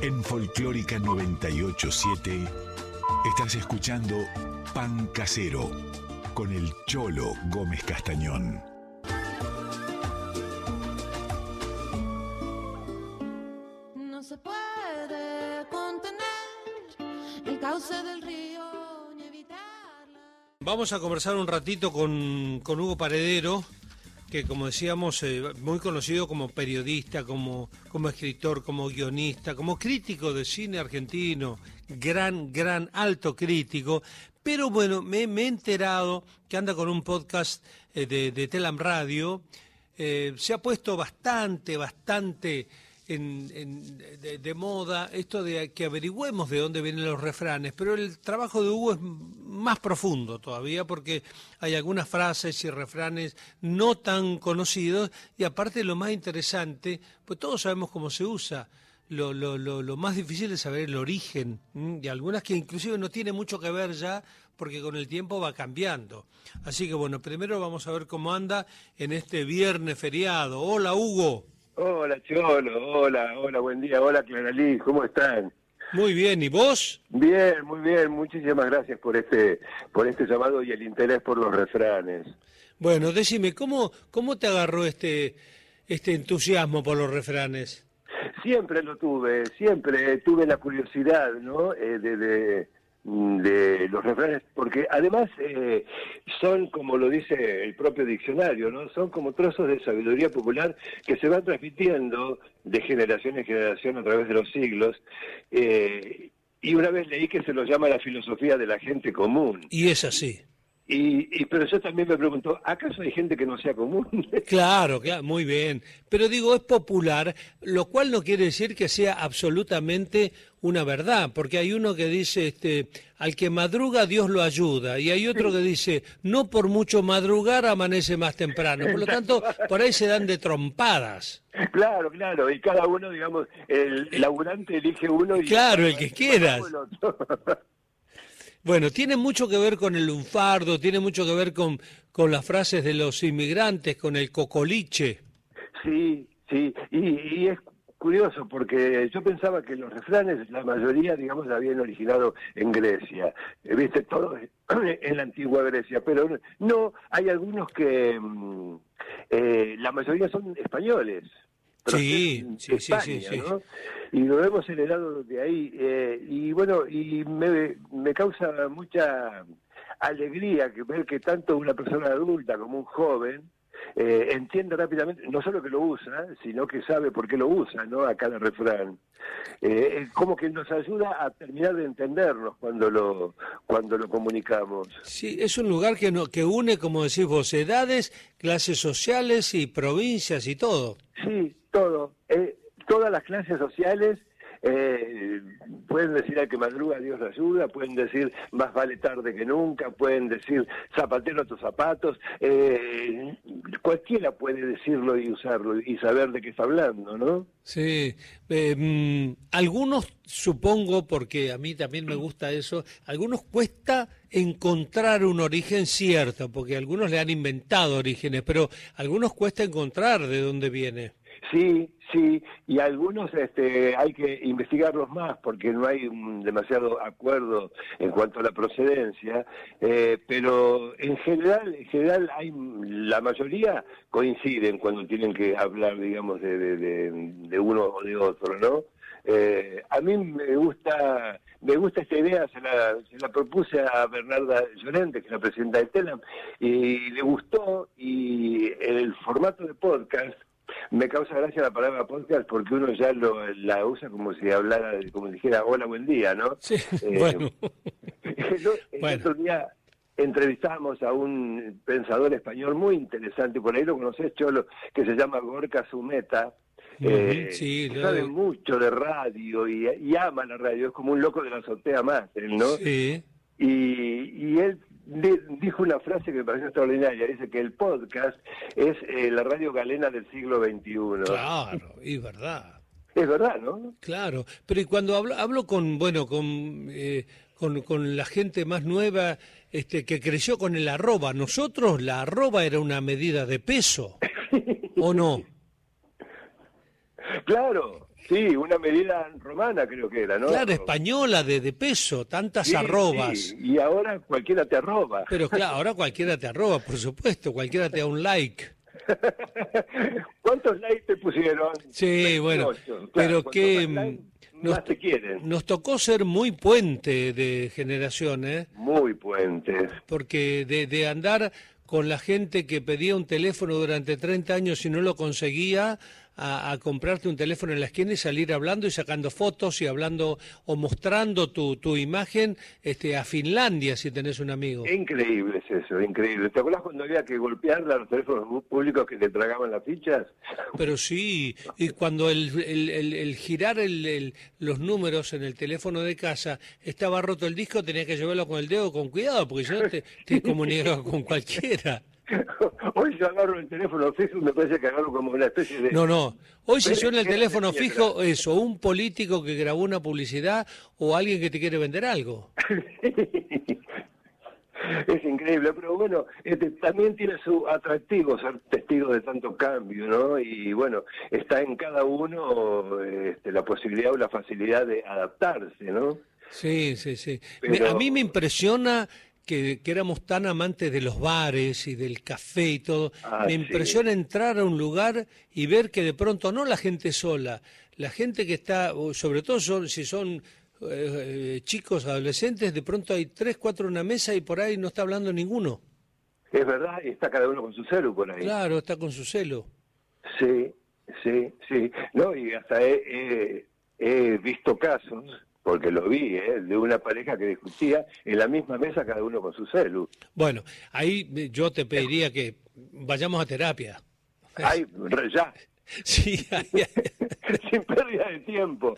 En Folclórica 987 estás escuchando Pan Casero con el Cholo Gómez Castañón. No se puede contener el cauce del río ni evitarla. Vamos a conversar un ratito con Hugo Paredero, que como decíamos, muy conocido como periodista, como escritor, como guionista, como crítico de cine argentino, gran, alto crítico. Pero bueno, me he enterado que anda con un podcast de Telam Radio. Se ha puesto bastante de moda esto de que averigüemos de dónde vienen los refranes, pero el trabajo de Hugo es más profundo todavía, porque hay algunas frases y refranes no tan conocidos, y aparte lo más interesante, pues todos sabemos cómo se usa. Lo más difícil es saber el origen, y algunas que inclusive no tiene mucho que ver ya, porque con el tiempo va cambiando. Así que bueno, primero vamos a ver cómo anda en este viernes feriado. Hola, Hugo. Hola, Cholo, hola, buen día, hola, Claralí, ¿cómo están? Muy bien, ¿y vos? Bien, muy bien, muchísimas gracias por este llamado y el interés por los refranes. Bueno, decime, ¿cómo te agarró este entusiasmo por los refranes? Siempre lo tuve, siempre tuve la curiosidad, ¿no?, de los refranes, porque además son, como lo dice el propio diccionario, ¿no?, son como trozos de sabiduría popular que se van transmitiendo de generación en generación a través de los siglos, y una vez leí que se los llama la filosofía de la gente común. Y es así. Pero yo también me pregunto, ¿acaso hay gente que no sea común? Claro, muy bien. Pero digo, es popular, lo cual no quiere decir que sea absolutamente una verdad, porque hay uno que dice, al que madruga Dios lo ayuda, y hay otro que dice, no por mucho madrugar amanece más temprano. Por lo tanto, por ahí se dan de trompadas. Claro, y cada uno, digamos, el laburante elige uno y... Claro, el que quieras. Bueno, tiene mucho que ver con el lunfardo, tiene mucho que ver con las frases de los inmigrantes, con el cocoliche. Sí, y es curioso porque yo pensaba que los refranes, la mayoría, digamos, habían originado en Grecia, viste, todo en la antigua Grecia, pero no, hay algunos que la mayoría son españoles. Sí, España, ¿no? Y lo hemos heredado de ahí, y bueno, y me causa mucha alegría ver que tanto una persona adulta como un joven entiende rápidamente, no solo que lo usa, sino que sabe por qué lo usa, ¿no?, a cada refrán. Como que nos ayuda a terminar de entendernos cuando lo comunicamos. Sí, es un lugar que une, como decís vos, edades, clases sociales y provincias y todo. Sí, todo. Todas las clases sociales pueden decir al que madruga Dios lo ayuda, pueden decir más vale tarde que nunca, pueden decir zapatero a tus zapatos, cualquiera puede decirlo y usarlo y saber de qué está hablando, ¿no? Sí, algunos supongo, porque a mí también me gusta eso, algunos cuesta encontrar un origen cierto, porque algunos le han inventado orígenes, pero algunos cuesta encontrar de dónde viene. Sí, y algunos hay que investigarlos más porque no hay demasiado acuerdo en cuanto a la procedencia, pero en general la mayoría coinciden cuando tienen que hablar, digamos, de uno o de otro, ¿no? A mí me gusta esta idea, se la propuse a Bernarda Llorente, que es la presidenta de Telam, y le gustó, y el formato de podcast, me causa gracia la palabra podcast porque uno ya la usa como si hablara, como dijera hola, buen día, ¿no? Sí, bueno. El otro día entrevistamos a un pensador español muy interesante, por ahí lo conocés, Cholo, que se llama Gorka Zumeta, sí, que sabe mucho de radio y ama la radio, es como un loco de la azotea más, ¿no? Sí. Y él dijo una frase que me pareció extraordinaria, dice que el podcast es la radio galena del siglo XXI. Claro, es verdad. Es verdad, ¿no? Claro, pero y cuando hablo con la gente más nueva, que creció con el arroba, nosotros la arroba era una medida de peso, ¿o no? Claro, Sí, una medida romana creo que era, ¿no? Claro, española de peso, tantas Sí, arrobas. sí, y ahora cualquiera te arroba. Pero claro, ahora cualquiera te arroba, por supuesto, cualquiera te da un like. ¿Cuántos likes te pusieron? Sí, 28, bueno, claro, pero cuanto que más likes, más te quieren. nos tocó ser muy puente de generación, ¿eh? Muy puentes. Porque de andar con la gente que pedía un teléfono durante 30 años y no lo conseguía, a comprarte un teléfono en la esquina y salir hablando y sacando fotos y hablando o mostrando tu imagen a Finlandia si tenés un amigo. Increíble es eso, increíble. ¿Te acuerdas cuando había que golpearle a los teléfonos públicos que te tragaban las fichas? Pero sí, y cuando el girar los números en el teléfono de casa estaba roto el disco, tenías que llevarlo con el dedo con cuidado, porque si no te comunicaba con cualquiera. Hoy yo agarro el teléfono fijo y me parece que agarro como una especie de... No. Hoy si suena el Pero, teléfono fijo, eso, un político que grabó una publicidad o alguien que te quiere vender algo. Es increíble, pero bueno, también tiene su atractivo ser testigo de tanto cambio, ¿no? Y bueno, está en cada uno la posibilidad o la facilidad de adaptarse, ¿no? Sí. Pero... A mí me impresiona que éramos tan amantes de los bares y del café y todo. Me impresiona entrar a un lugar y ver que de pronto no la gente sola, la gente que está, sobre todo si son chicos, adolescentes, de pronto hay 3, 4 en una mesa y por ahí no está hablando ninguno. Es verdad, y está cada uno con su celu por ahí. Claro, está con su celu. Sí. No, y hasta he visto casos, porque lo vi, de una pareja que discutía en la misma mesa cada uno con su celu. Bueno, ahí yo te pediría que vayamos a terapia. Ay, ya. Sí, Sin pérdida de tiempo.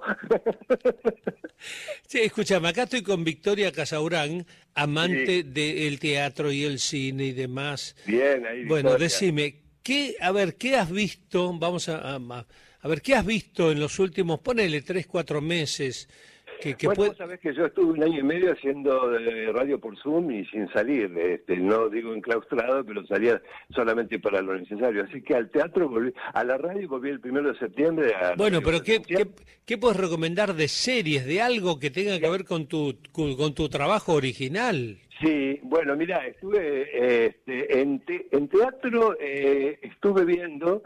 Sí, escúchame, acá estoy con Victoria Casaurán, amante del teatro y el cine y demás. Bien, ahí. Bueno, Victoria. decime, ¿qué has visto? Vamos a ver, ¿qué has visto en los últimos, ponele 3, 4 meses? Bueno, vos sabés que yo estuve 1 año y medio haciendo radio por Zoom y sin salir, no digo enclaustrado, pero salía solamente para lo necesario. Así que al teatro volví, a la radio volví el 1 de septiembre. Bueno, pero ¿qué puedes recomendar de series, de algo que tenga que ver con tu trabajo original? Sí, bueno, mira, estuve en teatro, estuve viendo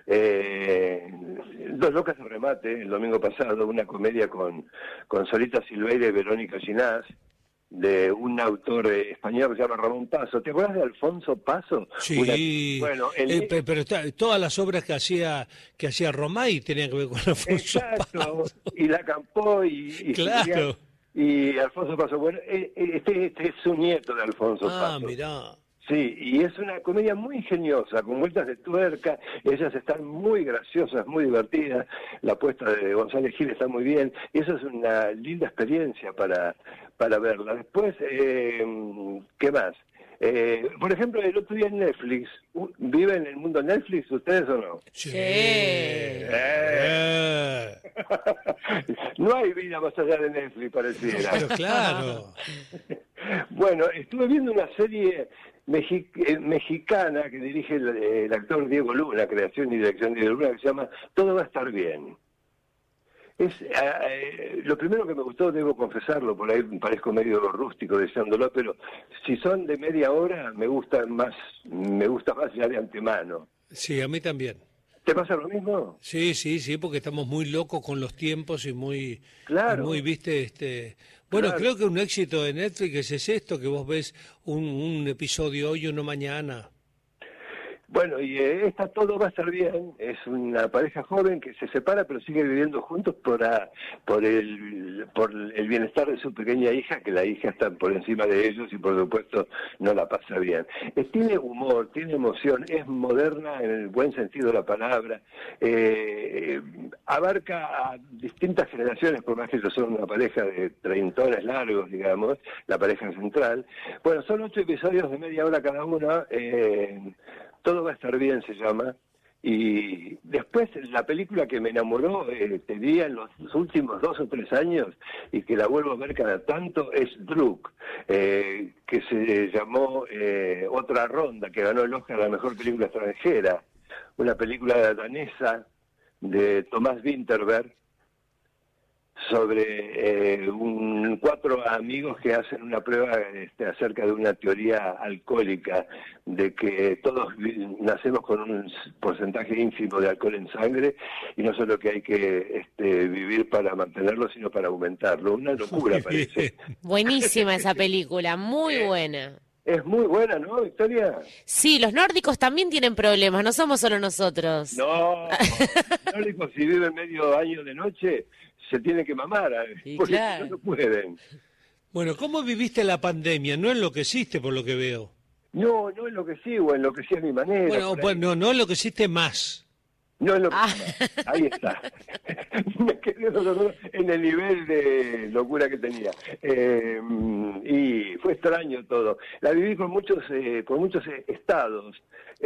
Dos locas de remate el domingo pasado, una comedia con Solita Silveira y Verónica Ginás, de un autor español que se llama Ramón Paso. ¿Te acuerdas de Alfonso Paso? Sí, bueno, pero todas las obras que hacía Romay tenían que ver con Alfonso Paso. Y La Campó y claro. Y Alfonso Paso, bueno, este es su nieto de Alfonso Paso. Ah, mirá. Sí, y es una comedia muy ingeniosa, con vueltas de tuerca, ellas están muy graciosas, muy divertidas, la puesta de González Gil está muy bien, y eso es una linda experiencia para verla. Después, ¿qué más? Por ejemplo, el otro día en Netflix, ¿viven en el mundo Netflix ustedes o no? Sí. No hay vida más allá de Netflix, pareciera. Pero claro. Bueno, estuve viendo una serie mexicana que dirige el actor Diego Luna, creación y dirección de Diego Luna, que se llama Todo va a estar bien. Es lo primero que me gustó, debo confesarlo, por ahí parezco medio rústico deseándolo, pero si son de media hora me gusta más ya de antemano. Sí, a mí también. ¿Te pasa lo mismo? Sí, porque estamos muy locos con los tiempos y muy, claro. y muy viste, bueno, claro. Creo que un éxito de Netflix es esto, que vos ves un episodio hoy y uno mañana. Bueno, y esta Todo va a estar bien, es una pareja joven que se separa pero sigue viviendo juntos por el bienestar de su pequeña hija, que la hija está por encima de ellos y por supuesto no la pasa bien. Tiene humor, tiene emoción, es moderna en el buen sentido de la palabra, abarca a distintas generaciones, por más que ellos son una pareja de treintones largos, digamos, la pareja central. Bueno, son 8 episodios de media hora cada uno, Todo va a estar bien se llama, y después la película que me enamoró, te diría, en los últimos 2 o 3 años, y que la vuelvo a ver cada tanto, es Druk, que se llamó Otra Ronda, que ganó el Oscar a la mejor película extranjera, una película danesa de Thomas Vinterberg, sobre 4 amigos que hacen una prueba acerca de una teoría alcohólica, de que todos nacemos con un porcentaje ínfimo de alcohol en sangre y no solo que hay que vivir para mantenerlo, sino para aumentarlo. Una locura parece. Buenísima esa película, muy buena. Es muy buena, ¿no, Victoria? Sí, los nórdicos también tienen problemas, no somos solo nosotros. No, los nórdicos si viven medio año de noche se tienen que mamar, Sí, porque claro. no pueden. Bueno, ¿cómo viviste la pandemia? No enloqueciste por lo que veo. No enloquecí o enloquecí a mi manera. Bueno, por ahí. no enloqueciste más. No ahí está. Me quedé en el nivel de locura que tenía. Y fue extraño todo. La viví con muchos estados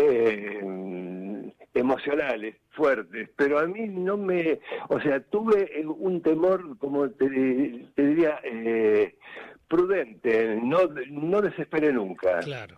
emocionales fuertes, pero a mí no me... O sea, tuve un temor, como te diría... prudente, no desesperé nunca. Claro.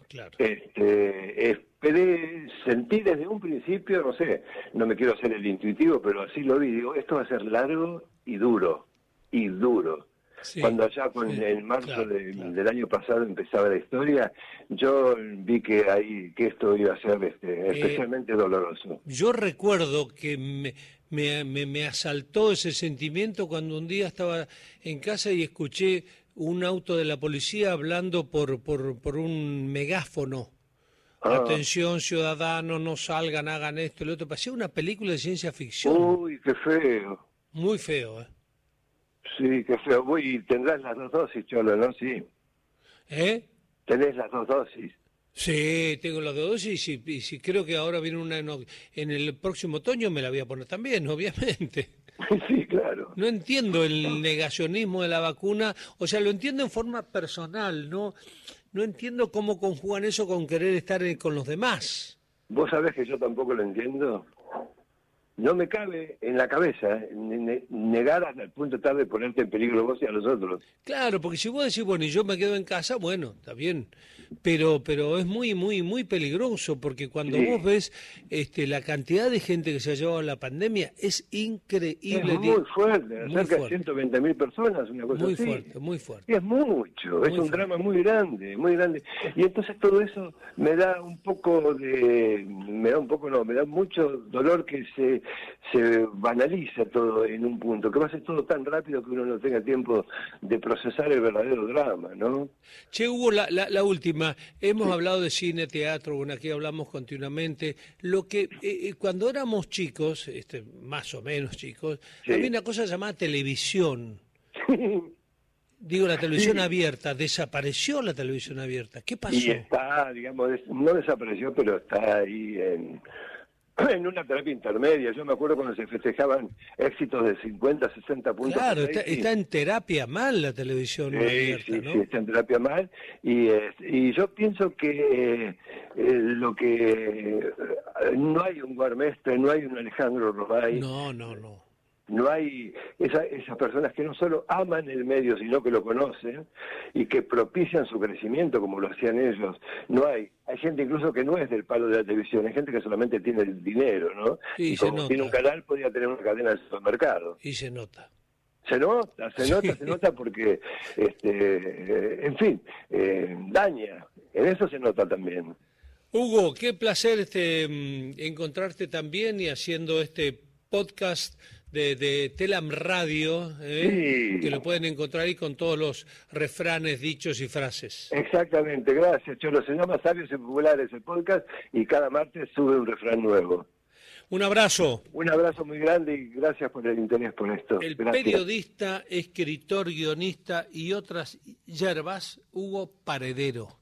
Sentí desde un principio, no sé, no me quiero hacer el intuitivo, pero así lo vi, digo, esto va a ser largo y duro. Sí, Cuando allá en marzo del año pasado empezaba la historia, yo vi que esto iba a ser especialmente doloroso. Yo recuerdo que me asaltó ese sentimiento cuando un día estaba en casa y escuché un auto de la policía hablando por un megáfono. Atención, ciudadanos, no salgan, hagan esto y lo otro. Parecía una película de ciencia ficción. Uy, qué feo. Muy feo, ¿eh? Sí, qué feo. Y tendrás las 2 dosis, Cholo, ¿no? Sí. ¿Eh? Tenés las 2 dosis. Sí, tengo las 2 dosis y si creo que ahora viene una en el próximo otoño me la voy a poner también, obviamente. Sí, claro. No entiendo el negacionismo de la vacuna, o sea, lo entiendo en forma personal, no entiendo cómo conjugan eso con querer estar con los demás. ¿Vos sabés que yo tampoco lo entiendo? No me cabe en la cabeza negar hasta el punto tal de ponerte en peligro vos y a los otros. Claro, porque si vos decís, bueno, y yo me quedo en casa, bueno, está bien, pero es muy peligroso, porque cuando Sí. vos ves la cantidad de gente que se ha llevado a la pandemia, es increíble. Es muy fuerte, muy cerca fuerte. de 120.000 personas, una cosa Muy así. fuerte, muy fuerte. Y es mucho, es un fuerte. drama muy grande, muy grande. Y entonces todo eso me da mucho dolor que se banaliza todo en un punto, que va a ser todo tan rápido que uno no tenga tiempo de procesar el verdadero drama, ¿no? Che, Hugo, la última. Hemos hablado de cine, teatro, bueno, aquí hablamos continuamente. Lo que cuando éramos chicos, más o menos chicos, Sí. había una cosa llamada televisión. Digo, la televisión abierta. ¿Desapareció la televisión abierta? ¿Qué pasó? Y está, digamos, no desapareció, pero está ahí en una terapia intermedia. Yo me acuerdo cuando se festejaban éxitos de 50, 60 puntos. Claro, por ahí, sí. está en terapia mal la televisión abierta, sí, ¿no? sí, está en terapia mal. Y yo pienso que lo que... no hay un Guarmestre, no hay un Alejandro Romay. No. No hay esas personas que no solo aman el medio, sino que lo conocen y que propician su crecimiento como lo hacían ellos. Hay gente incluso que no es del palo de la televisión, hay gente que solamente tiene el dinero, ¿no? Sí, y se como nota. tiene un canal, podría tener una cadena de supermercado. Y se nota. Se nota porque, en fin, daña. En eso se nota también. Hugo, qué placer encontrarte también y haciendo este podcast de Telam Radio, Sí. que lo pueden encontrar ahí con todos los refranes, dichos y frases. Exactamente, gracias, Cholo. Se llama Sabios y Populares el podcast y cada martes sube un refrán nuevo. Un abrazo. Un abrazo muy grande y gracias por el interés por esto. El Gracias. periodista, escritor, guionista y otras yerbas, Hugo Paredero.